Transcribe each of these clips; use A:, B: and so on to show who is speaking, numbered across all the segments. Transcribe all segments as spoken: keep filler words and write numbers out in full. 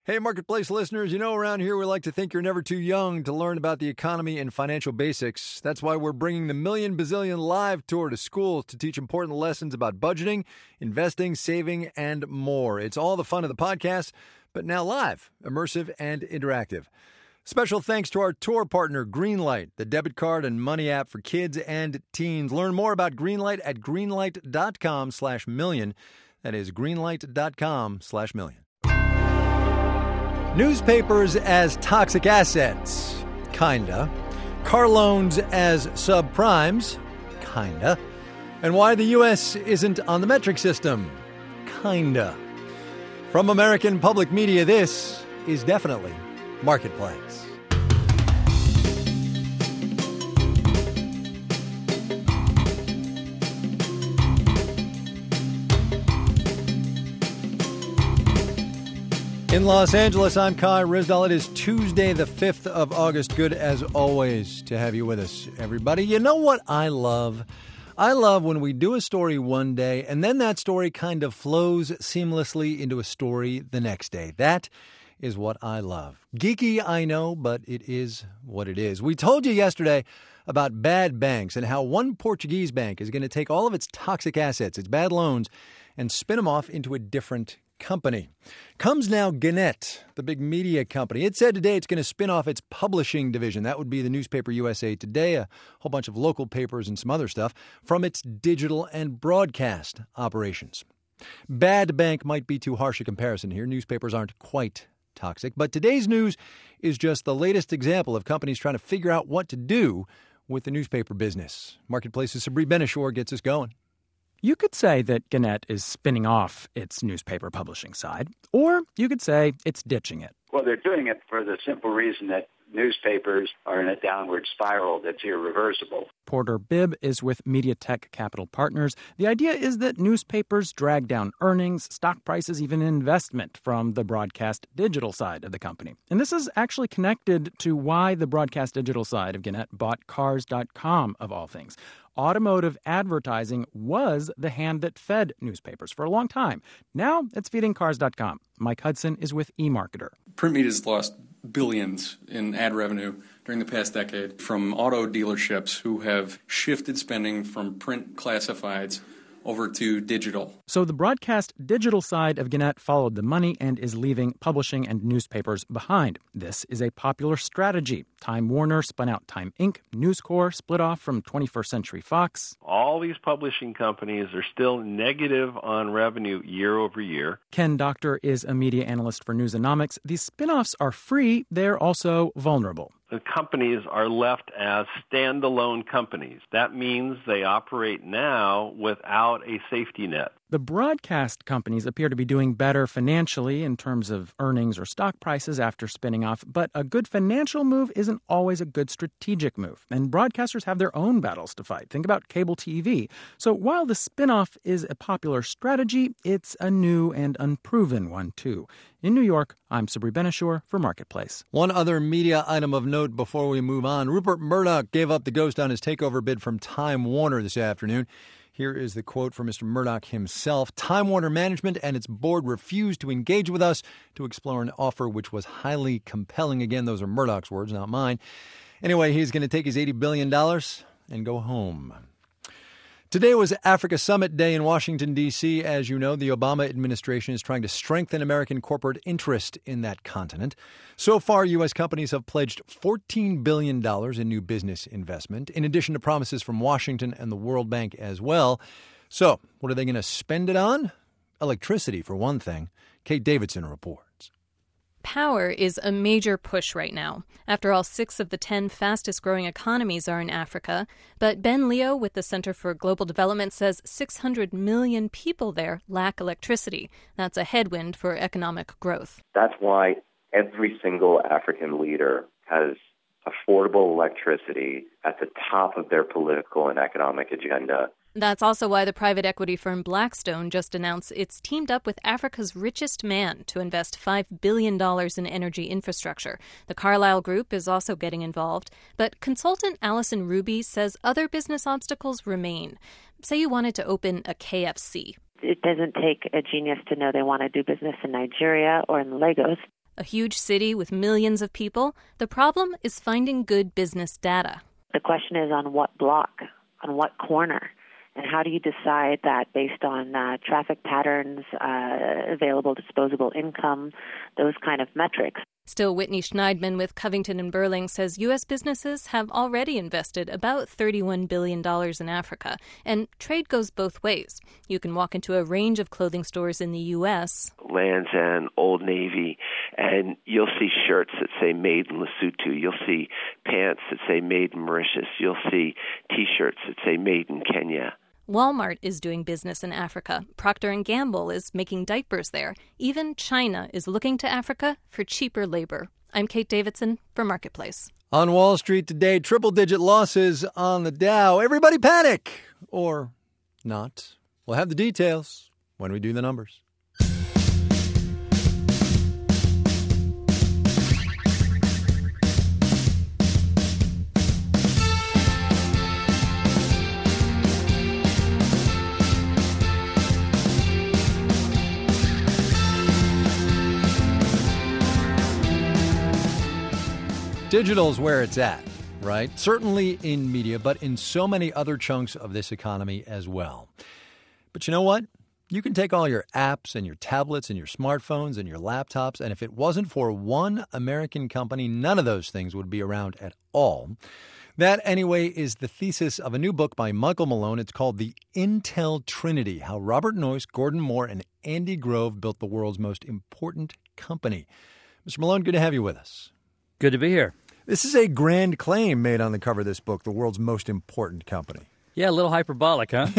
A: Hey, Marketplace listeners, you know around here we like to think you're never too young to learn about the economy and financial basics. That's why we're bringing the Million Bazillion Live Tour to schools to teach important lessons about budgeting, investing, saving, and more. It's all the fun of the podcast, but now live, immersive, and interactive. Special thanks to our tour partner, Greenlight, the debit card and money app for kids and teens. Learn more about Greenlight at greenlight.com slash million. That is greenlight.com slash million. Newspapers as toxic assets, kinda. Car loans as subprimes, kinda. And why the U S isn't on the metric system, kinda. From American Public Media, this is definitely Marketplace. In Los Angeles, I'm Kai Ryssdal. It is Tuesday, the fifth of August. Good as always to have you with us, everybody. You know what I love? I love when we do a story one day and then that story kind of flows seamlessly into a story the next day. That is what I love. Geeky, I know, but it is what it is. We told you yesterday about bad banks and how one Portuguese bank is going to take all of its toxic assets, its bad loans, and spin them off into a different company. Comes now Gannett, the big media company. It said today it's going to spin off its publishing division. That would be the newspaper U S A Today, a whole bunch of local papers and some other stuff, from its digital and broadcast operations. Bad bank might be too harsh a comparison here. Newspapers aren't quite toxic. But today's news is just the latest example of companies trying to figure out what to do with the newspaper business. Marketplace's Sabri Ben-Achour gets us going.
B: You could say that Gannett is spinning off its newspaper publishing side, or you could say it's ditching it.
C: Well, they're doing it for the simple reason that newspapers are in a downward spiral that's irreversible.
B: Porter Bibb is with MediaTek Capital Partners. The idea is that newspapers drag down earnings, stock prices, even investment from the broadcast digital side of the company. And this is actually connected to why the broadcast digital side of Gannett bought Cars dot com, of all things. Automotive advertising was the hand that fed newspapers for a long time. Now it's feeding Cars dot com. Mike Hudson is with eMarketer.
D: Print media's lost billions in ad revenue during the past decade from auto dealerships who have shifted spending from print classifieds over to digital.
B: So the broadcast digital side of Gannett followed the money and is leaving publishing and newspapers behind. This is a popular strategy. Time Warner spun out Time Incorporated. News Corp split off from twenty-first Century Fox.
E: All these publishing companies are still negative on revenue year over year.
B: Ken Doctor is a media analyst for Newsonomics. These spin-offs are free. They're also vulnerable.
E: The companies are left as standalone companies. That means they operate now without a safety net.
B: The broadcast companies appear to be doing better financially in terms of earnings or stock prices after spinning off, but a good financial move isn't always a good strategic move, and broadcasters have their own battles to fight. Think about cable T V. So while the spinoff is a popular strategy, it's a new and unproven one, too. In New York, I'm Sabri Ben-Achour for Marketplace.
A: One other media item of note before we move on. Rupert Murdoch gave up the ghost on his takeover bid from Time Warner this afternoon. Here is the quote from Mister Murdoch himself. Time Warner management and its board refused to engage with us to explore an offer which was highly compelling. Again, those are Murdoch's words, not mine. Anyway, he's going to take his eighty billion dollars and go home. Today was Africa Summit Day in Washington, D C As you know, the Obama administration is trying to strengthen American corporate interest in that continent. So far, U S companies have pledged fourteen billion dollars in new business investment, in addition to promises from Washington and the World Bank as well. So, what are they going to spend it on? Electricity, for one thing. Kate Davidson reports.
F: Power is a major push right now. After all, six of the ten fastest-growing economies are in Africa. But Ben Leo with the Center for Global Development says six hundred million people there lack electricity. That's a headwind for economic growth.
G: That's why every single African leader has affordable electricity at the top of their political and economic agenda.
F: That's also why the private equity firm Blackstone just announced it's teamed up with Africa's richest man to invest five billion dollars in energy infrastructure. The Carlyle Group is also getting involved. But consultant Allison Ruby says other business obstacles remain. Say you wanted to open a K F C.
H: It doesn't take a genius to know they want to do business in Nigeria or in Lagos.
F: A huge city with millions of people, the problem is finding good business data.
H: The question is on what block, on what corner, and how do you decide that based on uh, traffic patterns, uh, available disposable income, those kind of metrics.
F: Still, Whitney Schneidman with Covington and Burling says U S businesses have already invested about thirty-one billion dollars in Africa, and trade goes both ways. You can walk into a range of clothing stores in the U S,
I: Lands' End, Old Navy, and you'll see shirts that say made in Lesotho. You'll see pants that say made in Mauritius. You'll see T-shirts that say made in Kenya.
F: Walmart is doing business in Africa. Procter and Gamble is making diapers there. Even China is looking to Africa for cheaper labor. I'm Kate Davidson for Marketplace.
A: On Wall Street today, triple-digit losses on the Dow. Everybody panic! Or not. We'll have the details when we do the numbers. Digital's where it's at, right? Certainly in media, but in so many other chunks of this economy as well. But you know what? You can take all your apps and your tablets and your smartphones and your laptops, and if it wasn't for one American company, none of those things would be around at all. That, anyway, is the thesis of a new book by Michael Malone. It's called The Intel Trinity, How Robert Noyce, Gordon Moore, and Andy Grove Built the World's Most Important Company. Mister Malone, good to have you with us.
J: Good to be here.
A: This is a grand claim made on the cover of this book, the world's most important company.
J: Yeah, a little hyperbolic, huh?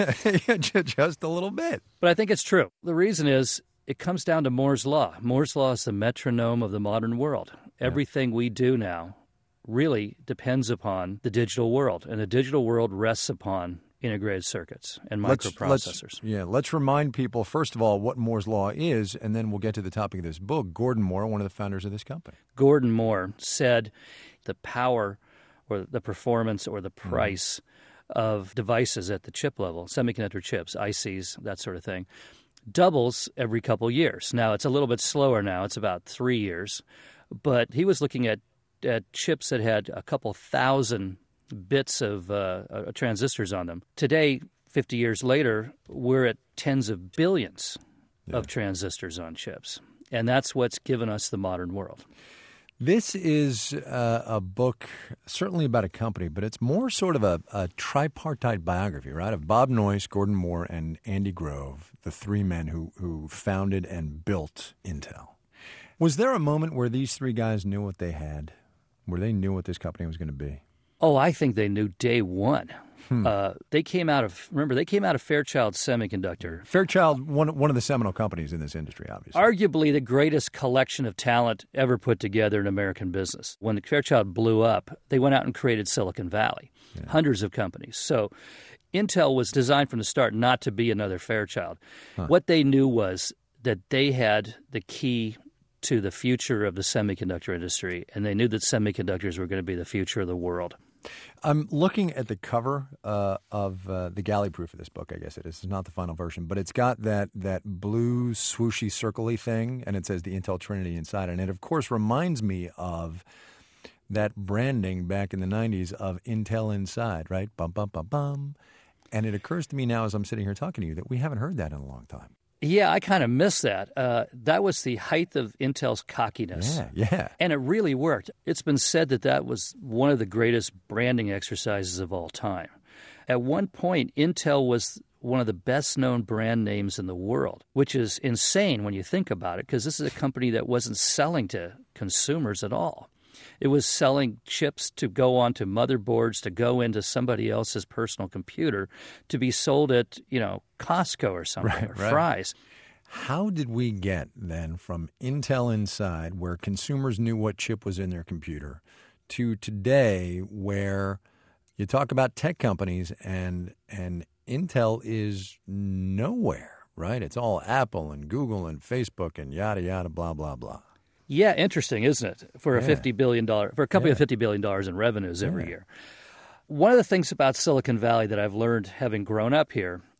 A: Just a little bit.
J: But I think it's true. The reason is it comes down to Moore's Law. Moore's Law is the metronome of the modern world. Everything yeah. we do now really depends upon the digital world, and the digital world rests upon integrated circuits and microprocessors.
A: Let's, let's, yeah, let's remind people, first of all, what Moore's Law is, and then we'll get to the topic of this book. Gordon Moore, one of the founders of this company.
J: Gordon Moore said the power or the performance or the price mm. of devices at the chip level, semiconductor chips, I Cs, that sort of thing, doubles every couple years. Now, it's a little bit slower now. It's about three years. But he was looking at, at chips that had a couple thousand bits of uh, uh, transistors on them. Today, fifty years later, we're at tens of billions yeah. of transistors on chips. And that's what's given us the modern world.
A: This is uh, a book certainly about a company, but it's more sort of a, a tripartite biography, right, of Bob Noyce, Gordon Moore, and Andy Grove, the three men who, who founded and built Intel. Was there a moment where these three guys knew what they had, where they knew what this company was going to be?
J: Oh, I think they knew day one. Hmm. Uh, they came out of, remember, they came out of Fairchild Semiconductor.
A: Fairchild, one, one of the seminal companies in this industry, obviously.
J: Arguably the greatest collection of talent ever put together in American business. When Fairchild blew up, they went out and created Silicon Valley, yeah. hundreds of companies. So Intel was designed from the start not to be another Fairchild. Huh. What they knew was that they had the key to the future of the semiconductor industry, and they knew that semiconductors were going to be the future of the world.
A: I'm looking at the cover uh, of uh, the galley proof of this book, I guess it is. It's not the final version, but it's got that that blue swooshy circle-y thing, and it says the Intel Trinity inside. And it, of course, reminds me of that branding back in the nineties of Intel Inside, right? Bum, bum, bum, bum. And it occurs to me now as I'm sitting here talking to you that we haven't heard that in a long time.
J: Yeah, I kind of miss that. Uh, that was the height of Intel's cockiness.
A: Yeah, yeah.
J: And it really worked. It's been said that that was one of the greatest branding exercises of all time. At one point, Intel was one of the best-known brand names in the world, which is insane when you think about it, because this is a company that wasn't selling to consumers at all. It was selling chips to go onto motherboards, to go into somebody else's personal computer, to be sold at, you know, Costco or something, right, or right. Fry's.
A: How did we get then from Intel Inside, where consumers knew what chip was in their computer, to today where you talk about tech companies and and Intel is nowhere, right? It's all Apple and Google and Facebook and yada, yada, blah, blah, blah.
J: Yeah, interesting, isn't it? For a
A: yeah.
J: fifty billion dollars, for a company yeah. with fifty billion dollars in revenues every yeah. year. One of the things about Silicon Valley that I've learned having grown up here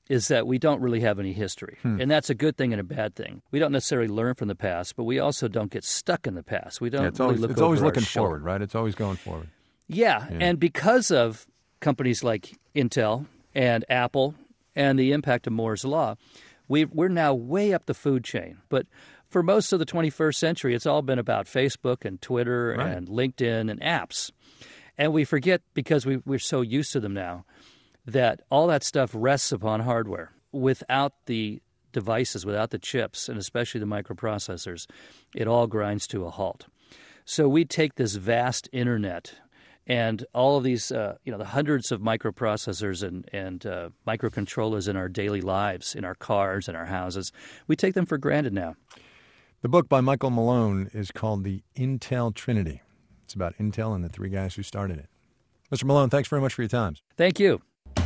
J: is that we don't really have any history.
A: Hmm.
J: And that's a good thing and a bad thing. We don't necessarily learn from the past, but we also don't get stuck in the past. We don't
A: Yeah, it's
J: really
A: always,
J: look
A: it's
J: over
A: always
J: our
A: looking
J: shoulder.
A: forward, right? It's always going forward.
J: Yeah,
A: Yeah.
J: and because of companies like Intel and Apple and the impact of Moore's Law, we we're now way up the food chain. But for most of the twenty-first century, it's all been about Facebook and Twitter
A: Right.
J: and LinkedIn and apps. And we forget, because we, we're so used to them now, that all that stuff rests upon hardware. Without the devices, without the chips, and especially the microprocessors, it all grinds to a halt. So we take this vast internet and all of these, uh, you know, the hundreds of microprocessors and, and uh, microcontrollers in our daily lives, in our cars, in our houses, we take them for granted now.
A: The book by Michael Malone is called The Intel Trinity. It's about Intel and the three guys who started it. Mister Malone, thanks very much for your time.
J: Thank you.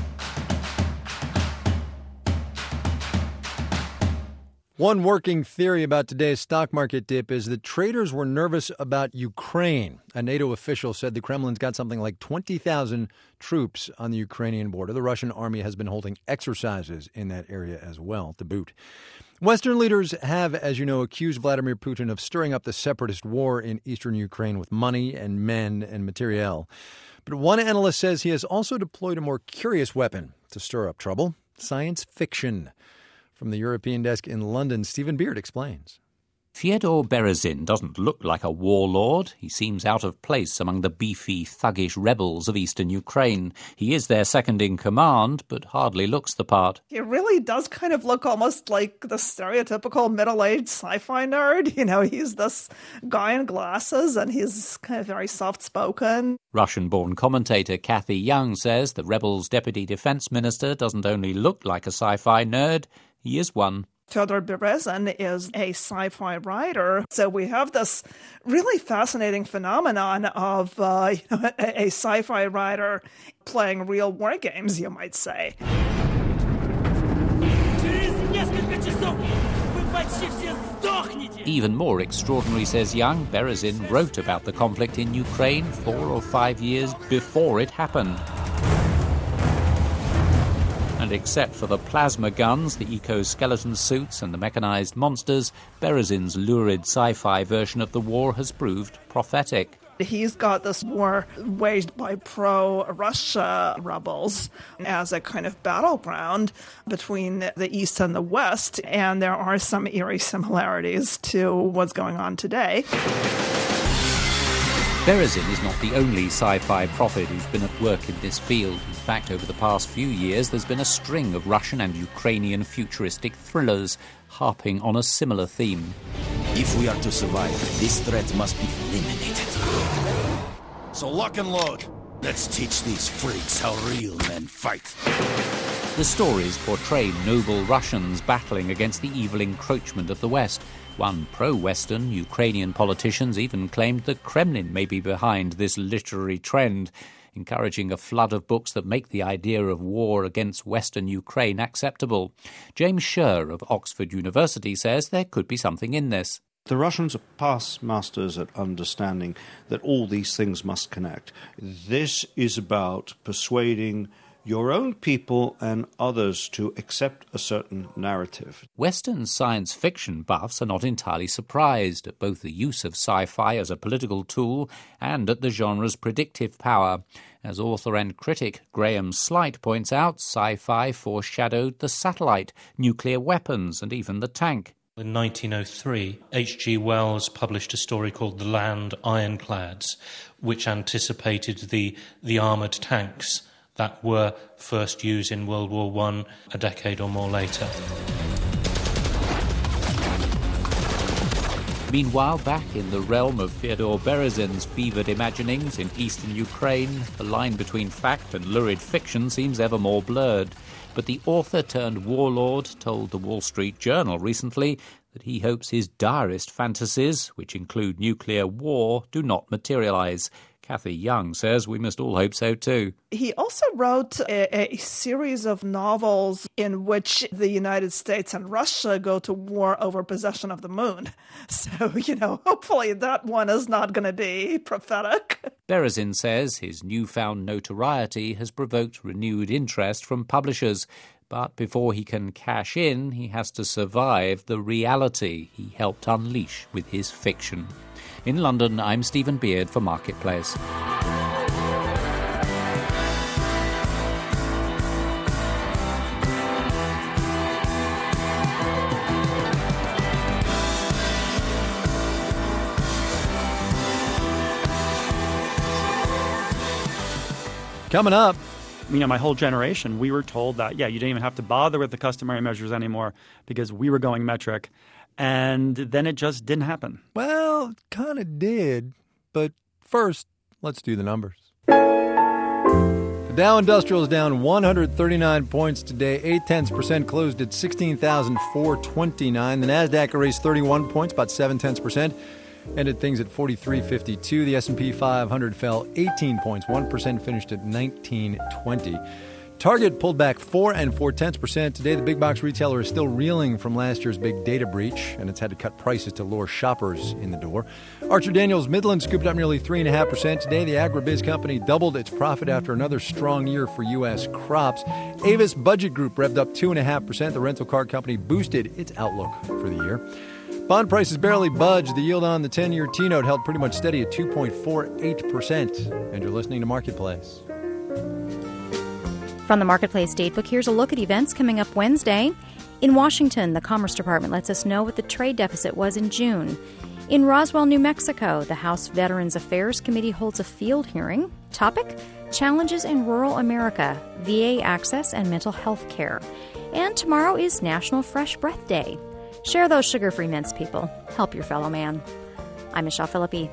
A: One working theory about today's stock market dip is that traders were nervous about Ukraine. A NATO official said the Kremlin's got something like twenty thousand troops on the Ukrainian border. The Russian army has been holding exercises in that area as well, to boot. Western leaders have, as you know, accused Vladimir Putin of stirring up the separatist war in eastern Ukraine with money and men and materiel. But one analyst says he has also deployed a more curious weapon to stir up trouble: science fiction. From the European desk in London, Stephen Beard explains.
K: Fyodor Berezin doesn't look like a warlord. He seems out of place among the beefy, thuggish rebels of eastern Ukraine. He is their second-in-command, but hardly looks the part.
L: He really does kind of look almost like the stereotypical middle-aged sci-fi nerd. You know, he's this guy in glasses, and he's kind of very soft-spoken.
K: Russian-born commentator Kathy Young says the rebels' deputy defense minister doesn't only look like a sci-fi nerd, he is one.
L: Fyodor Berezin is a sci-fi writer, so we have this really fascinating phenomenon of uh, you know, a, a sci-fi writer playing real war games, you might say.
K: Even more extraordinary, says Young, Berezin wrote about the conflict in Ukraine four or five years before it happened. And except for the plasma guns, the eco-skeleton suits and the mechanized monsters, Berezin's lurid sci-fi version of the war has proved prophetic.
L: He's got this war waged by pro-Russia rebels as a kind of battleground between the East and the West, and there are some eerie similarities to what's going on today.
K: Berezin is not the only sci-fi prophet who's been at work in this field. In fact, over the past few years, there's been a string of Russian and Ukrainian futuristic thrillers harping on a similar theme.
M: If we are to survive, this threat must be eliminated. So lock and load. Let's teach these freaks how real men fight.
K: The stories portray noble Russians battling against the evil encroachment of the West. One pro-Western Ukrainian politicians even claimed the Kremlin may be behind this literary trend, encouraging a flood of books that make the idea of war against Western Ukraine acceptable. James Scher of Oxford University says there could be something in this.
N: The Russians are past masters at understanding that all these things must connect. This is about persuading your own people and others to accept a certain narrative.
K: Western science fiction buffs are not entirely surprised at both the use of sci-fi as a political tool and at the genre's predictive power. As author and critic Graham Slight points out, sci-fi foreshadowed the satellite, nuclear weapons, and even the tank.
O: In nineteen oh three, H G Wells published a story called The Land Ironclads, which anticipated the, the armoured tanks that were first used in World War One a decade or more later.
K: Meanwhile, back in the realm of Fyodor Berezin's fevered imaginings in eastern Ukraine, the line between fact and lurid fiction seems ever more blurred. But the author-turned-warlord told the Wall Street Journal recently that he hopes his direst fantasies, which include nuclear war, do not materialize. Kathy Young says we must all hope so too.
L: He also wrote a, a series of novels in which the United States and Russia go to war over possession of the moon. So, you know, hopefully that one is not going to be prophetic.
K: Berezin says his newfound notoriety has provoked renewed interest from publishers. But before he can cash in, he has to survive the reality he helped unleash with his fiction. In London, I'm Stephen Beard for Marketplace.
A: Coming up.
B: You know, my whole generation, we were told that, yeah, you didn't even have to bother with the customary measures anymore because we were going metric. And then it just didn't happen.
A: Well, it kind of did. But first, let's do the numbers. The Dow Industrial is down one hundred thirty-nine points today, eight tenths percent, closed at sixteen thousand four hundred twenty-nine. The Nasdaq erased thirty-one points, about seven tenths percent. Ended things at forty-three fifty-two. The S and P five hundred fell eighteen points, one percent, finished at nineteen twenty. Target pulled back four and four tenths percent. Today, the big box retailer is still reeling from last year's big data breach, and it's had to cut prices to lure shoppers in the door. Archer Daniels Midland scooped up nearly three point five percent. Today, the agribiz company doubled its profit after another strong year for U S crops. Avis Budget Group revved up two point five percent. The rental car company boosted its outlook for the year. Bond prices barely budged. The yield on the ten-year T-note held pretty much steady at two point four eight percent. And you're listening to Marketplace.
P: From the Marketplace Datebook, here's a look at events coming up Wednesday. In Washington, the Commerce Department lets us know what the trade deficit was in June. In Roswell, New Mexico, the House Veterans Affairs Committee holds a field hearing. Topic: Challenges in Rural America, V A access and mental health care. And tomorrow is National Fresh Breath Day. Share those sugar-free mints, people. Help your fellow man. I'm Michelle Philippi.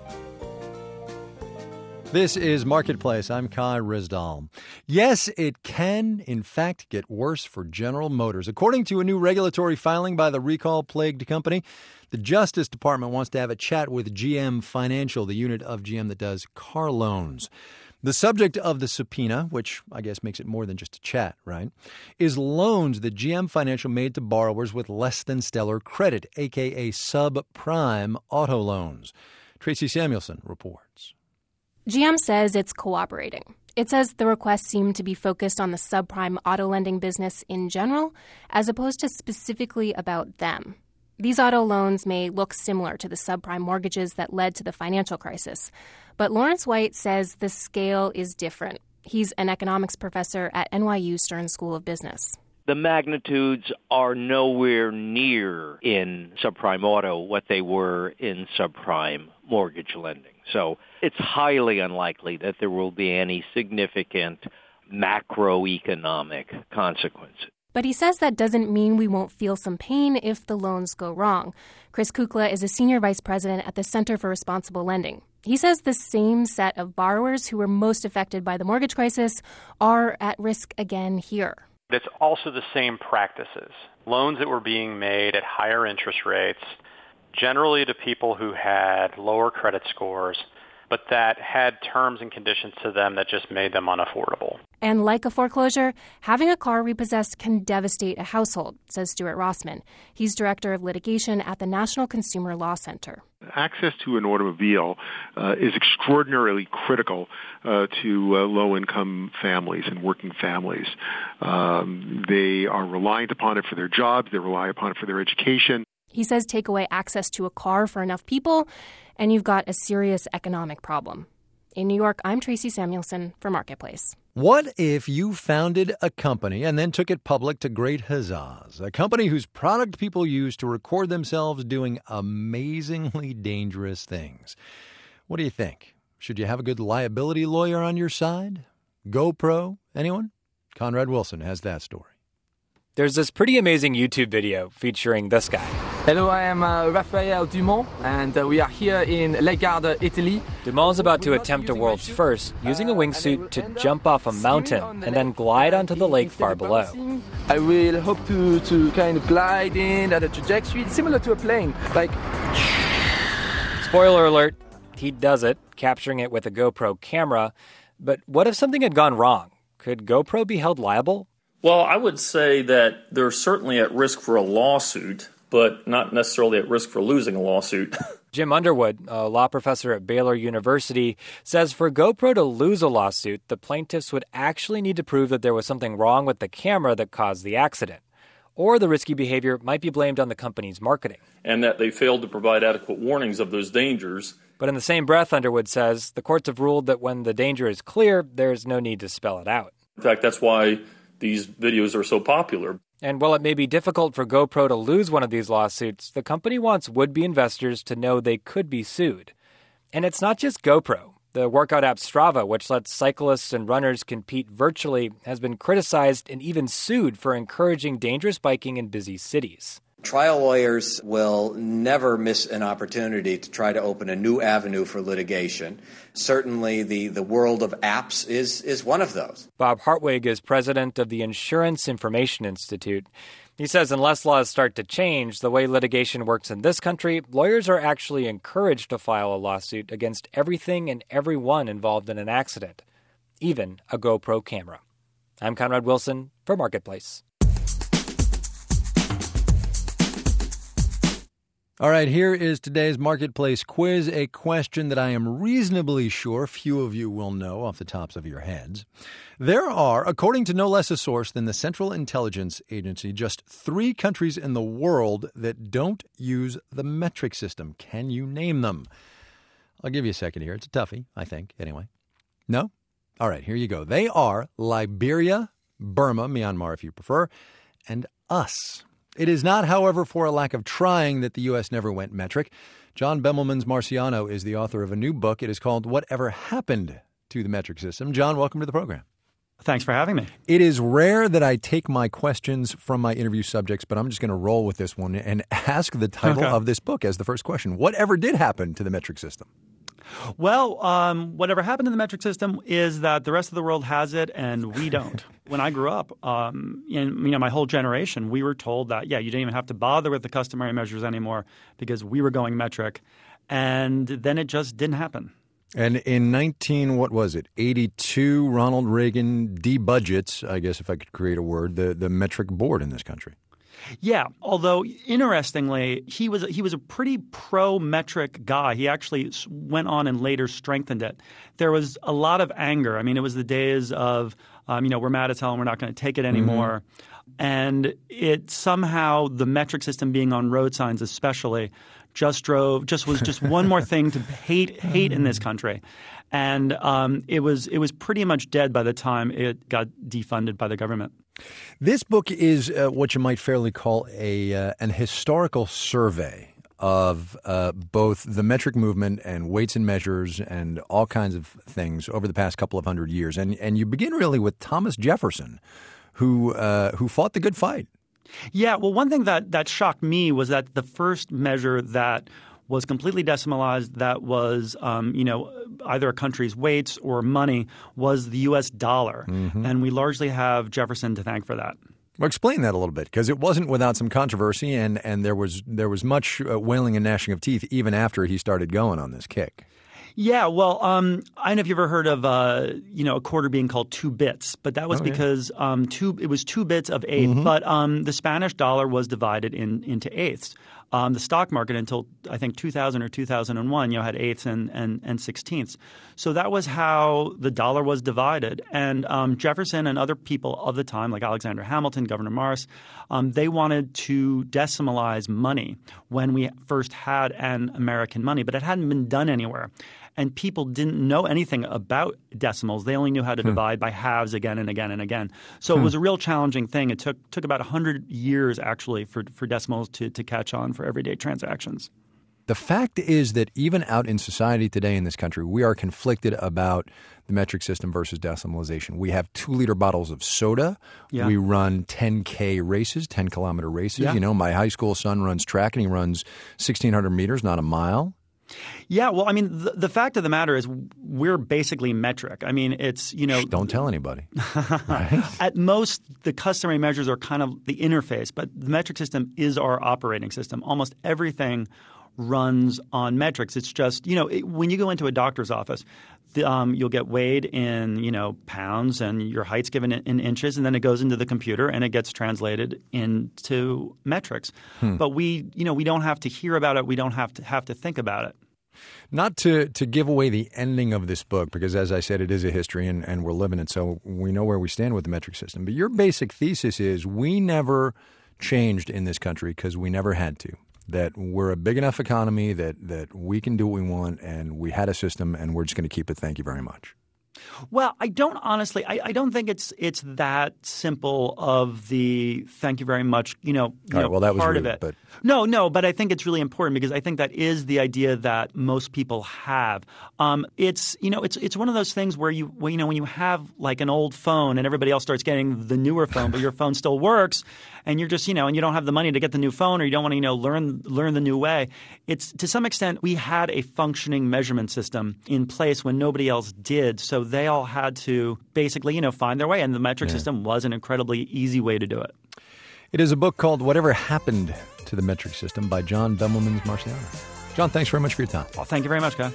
A: This is Marketplace. I'm Kai Rizdal. Yes, it can, in fact, get worse for General Motors. According to a new regulatory filing by the recall-plagued company, the Justice Department wants to have a chat with G M Financial, the unit of G M that does car loans. The subject of the subpoena, which I guess makes it more than just a chat, right, is loans that G M Financial made to borrowers with less than stellar credit, a k a subprime auto loans. Tracy Samuelson reports.
Q: G M says it's cooperating. It says the requests seem to be focused on the subprime auto lending business in general, as opposed to specifically about them. These auto loans may look similar to the subprime mortgages that led to the financial crisis. But Lawrence White says the scale is different. He's an economics professor at N Y U Stern School of Business.
R: The magnitudes are nowhere near in subprime auto what they were in subprime mortgage lending. So it's highly unlikely that there will be any significant macroeconomic consequences.
Q: But he says that doesn't mean we won't feel some pain if the loans go wrong. Chris Kukla is a senior vice president at the Center for Responsible Lending. He says the same set of borrowers who were most affected by the mortgage crisis are at risk again here.
S: It's also the same practices. Loans that were being made at higher interest rates, generally to people who had lower credit scores, but that had terms and conditions to them that just made them unaffordable.
Q: And like a foreclosure, having a car repossessed can devastate a household, says Stuart Rossman. He's director of litigation at the National Consumer Law Center.
T: Access to an automobile uh, is extraordinarily critical uh, to uh, low-income families and working families. Um, they are reliant upon it for their jobs. They rely upon it for their education.
Q: He says take away access to a car for enough people, and you've got a serious economic problem. In New York, I'm Tracy Samuelson for Marketplace.
A: What if you founded a company and then took it public to great huzzas? A company whose product people use to record themselves doing amazingly dangerous things. What do you think? Should you have a good liability lawyer on your side? GoPro? Anyone? Conrad Wilson has that story.
U: There's this pretty amazing YouTube video featuring this guy.
V: Hello, I am uh, Raphael Dumont, and uh, we are here in Les Gardes, Italy.
U: Dumont's about to attempt a world's first, using a wingsuit to jump off a mountain and then glide onto the lake far below.
V: I will hope to, to kind of glide in at a trajectory similar to a plane, like...
U: Spoiler alert, he does it, capturing it with a GoPro camera. But what if something had gone wrong? Could GoPro be held liable?
W: Well, I would say that they're certainly at risk for a lawsuit, but not necessarily at risk for losing a lawsuit.
U: Jim Underwood, a law professor at Baylor University, says for GoPro to lose a lawsuit, the plaintiffs would actually need to prove that there was something wrong with the camera that caused the accident. Or the risky behavior might be blamed on the company's marketing.
W: And that they failed to provide adequate warnings of those dangers.
U: But in the same breath, Underwood says, the courts have ruled that when the danger is clear, there's no need to spell it out.
W: In fact, that's why these videos are so popular.
U: And while it may be difficult for GoPro to lose one of these lawsuits, the company wants would-be investors to know they could be sued. And it's not just GoPro. The workout app Strava, which lets cyclists and runners compete virtually, has been criticized and even sued for encouraging dangerous biking in busy cities.
C: Trial lawyers will never miss an opportunity to try to open a new avenue for litigation. Certainly the, the world of apps is, is one of those.
U: Bob Hartwig is president of the Insurance Information Institute. He says unless laws start to change the way litigation works in this country, lawyers are actually encouraged to file a lawsuit against everything and everyone involved in an accident, even a GoPro camera. I'm Conrad Wilson for Marketplace.
A: All right, here is today's Marketplace quiz, a question that I am reasonably sure few of you will know off the tops of your heads. There are, according to no less a source than the Central Intelligence Agency, just three countries in the world that don't use the metric system. Can you name them? I'll give you a second here. It's a toughie, I think, anyway. No? All right, here you go. They are Liberia, Burma, Myanmar if you prefer, and us. It is not, however, for a lack of trying that the U S never went metric. John Bemelmans Marciano is the author of a new book. It is called Whatever Happened to the Metric System. John, welcome to the program.
B: Thanks for having me.
A: It is rare that I take my questions from my interview subjects, but I'm just going to roll with this one and ask the title
B: Okay.
A: of this book as the first question. Whatever did happen to the metric system?
B: Well, um, whatever happened to the metric system is that the rest of the world has it and we don't. When I grew up, um, in, you know, my whole generation, we were told that, yeah, you didn't even have to bother with the customary measures anymore because we were going metric. And then it just didn't happen.
A: And in nineteen, what was it, eighty-two, Ronald Reagan debudgets, I guess if I could create a word, the, the metric board in this country.
B: Yeah, although interestingly, he was he was a pretty pro-metric guy. He actually s- went on and later strengthened it. There was a lot of anger. I mean, it was the days of, um, you know, we're mad as hell and we're not going to take it anymore. Mm-hmm. And it somehow, the metric system being on road signs especially, just drove, just was just one more thing to hate hate in this country. And um, it was it was pretty much dead by the time it got defunded by the government.
A: This book is uh, what you might fairly call a uh, an historical survey of uh, both the metric movement and weights and measures and all kinds of things over the past couple of hundred years. And and you begin really with Thomas Jefferson, who uh, who fought the good fight.
B: Yeah, well, one thing that, that shocked me was that the first measure that was completely decimalized, that was, um, you know, either a country's weights or money, was the U S dollar. Mm-hmm. And we largely have Jefferson to thank for that.
A: Well, explain that a little bit, because it wasn't without some controversy, and, and there was there was much uh, wailing and gnashing of teeth even after he started going on this kick.
B: Yeah, well, um, I don't know if you've ever heard of uh, you know a quarter being called two bits, but that was
A: oh, yeah.
B: because um, two it was two bits of eighth. Mm-hmm. But um, the Spanish dollar was divided in into eighths. Um, the stock market until I think two thousand or two thousand one, you know, had eighths and, and, and sixteenths. So that was how the dollar was divided. And um, Jefferson and other people of the time, like Alexander Hamilton, Governor Morris, um, they wanted to decimalize money when we first had an American money, but it hadn't been done anywhere. And people didn't know anything about decimals. They only knew how to
A: hmm.
B: divide by halves again and again and again. So hmm. it was a real challenging thing. It took took about one hundred years actually for, for decimals to, to catch on for everyday transactions.
A: The fact is that even out in society today in this country, we are conflicted about the metric system versus decimalization. We have two-liter bottles of soda.
B: Yeah.
A: We run ten K races, ten-kilometer races.
B: Yeah.
A: You know, my high school son runs track, and he runs sixteen hundred meters, not a mile.
B: Yeah, well, I mean, the, the fact of the matter is we're basically metric. I mean, it's, you know –
A: Shh, don't tell anybody.
B: Right? At most, the customary measures are kind of the interface, but the metric system is our operating system. Almost everything
D: runs on metrics. It's just, you know, it, when you go into a doctor's office, the, um, you'll get weighed in, you know, pounds and your height's given in, in inches, and then it goes into the computer and it gets translated into metrics. Hmm. But we, you know, we don't have to hear about it. We don't have to have to think about it.
A: Not to, to give away the ending of this book, because as I said, it is a history and, and we're living it, so we know where we stand with the metric system. But your basic thesis is we never changed in this country because we never had to. That we're a big enough economy that, that we can do what we want, and we had a system, and we're just going to keep it. Thank you very much.
D: Well, I don't honestly. I, I don't think it's it's that simple of the thank you very much. You know, you
A: All right,
D: know
A: well, that was
D: part
A: rude,
D: of it.
A: But...
D: No, no, but I think it's really important because I think that is the idea that most people have. Um, it's you know, it's it's one of those things where you well, you know when you have like an old phone and everybody else starts getting the newer phone, but your phone still works, and you're just you know and you don't have the money to get the new phone, or you don't want to you know learn learn the new way. It's to some extent we had a functioning measurement system in place when nobody else did, so they all had to basically, you know, find their way, and the metric yeah. system was an incredibly easy way to do it.
A: It is a book called Whatever Happened to the Metric System by John Bemelmans Marciano. John, thanks very much for your time.
D: Well, thank you very much, Guy.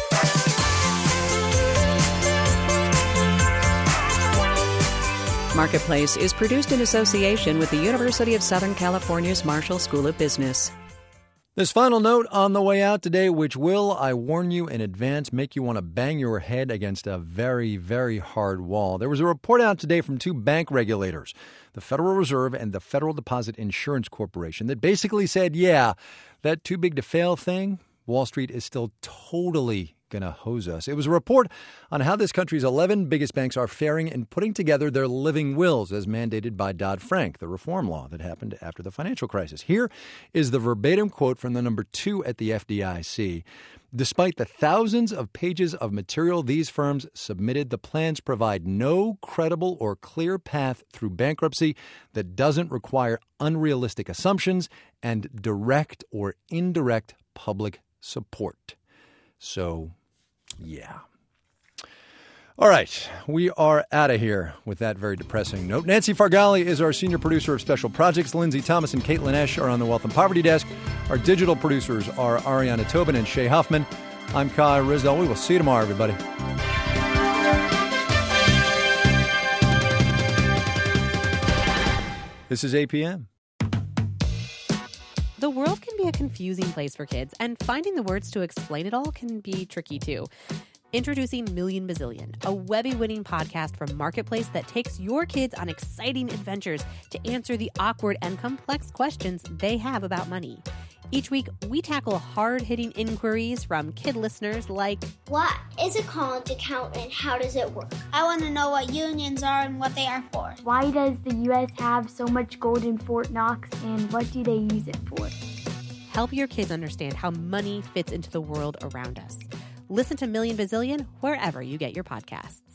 E: Marketplace is produced in association with the University of Southern California's Marshall School of Business.
A: This final note on the way out today, which will, I warn you in advance, make you want to bang your head against a very, very hard wall. There was a report out today from two bank regulators, the Federal Reserve and the Federal Deposit Insurance Corporation, that basically said, yeah, that too big to fail thing, Wall Street is still totally going to hose us. It was a report on how this country's eleven biggest banks are faring in putting together their living wills as mandated by Dodd-Frank, the reform law that happened after the financial crisis. Here is the verbatim quote from the number two at the F D I C. Despite the thousands of pages of material these firms submitted, the plans provide no credible or clear path through bankruptcy that doesn't require unrealistic assumptions and direct or indirect public support. So, yeah. All right, we are out of here with that very depressing note. Nancy Fargali is our senior producer of special projects. Lindsay Thomas and Caitlin Esch are on the Wealth and Poverty Desk. Our digital producers are Ariana Tobin and Shay Huffman. I'm Kai Ryssdal. We will see you tomorrow, everybody. This is A P M.
G: The world can be a confusing place for kids, and finding the words to explain it all can be tricky too. Introducing Million Bazillion, a Webby-winning podcast from Marketplace that takes your kids on exciting adventures to answer the awkward and complex questions they have about money. Each week, we tackle hard-hitting inquiries from kid listeners like,
X: what is a college account and how does it work? I want to know what unions are and what they are for.
Y: Why does the U S have so much gold in Fort Knox, and what do they use it for?
G: Help your kids understand how money fits into the world around us. Listen to Million Bazillion wherever you get your podcasts.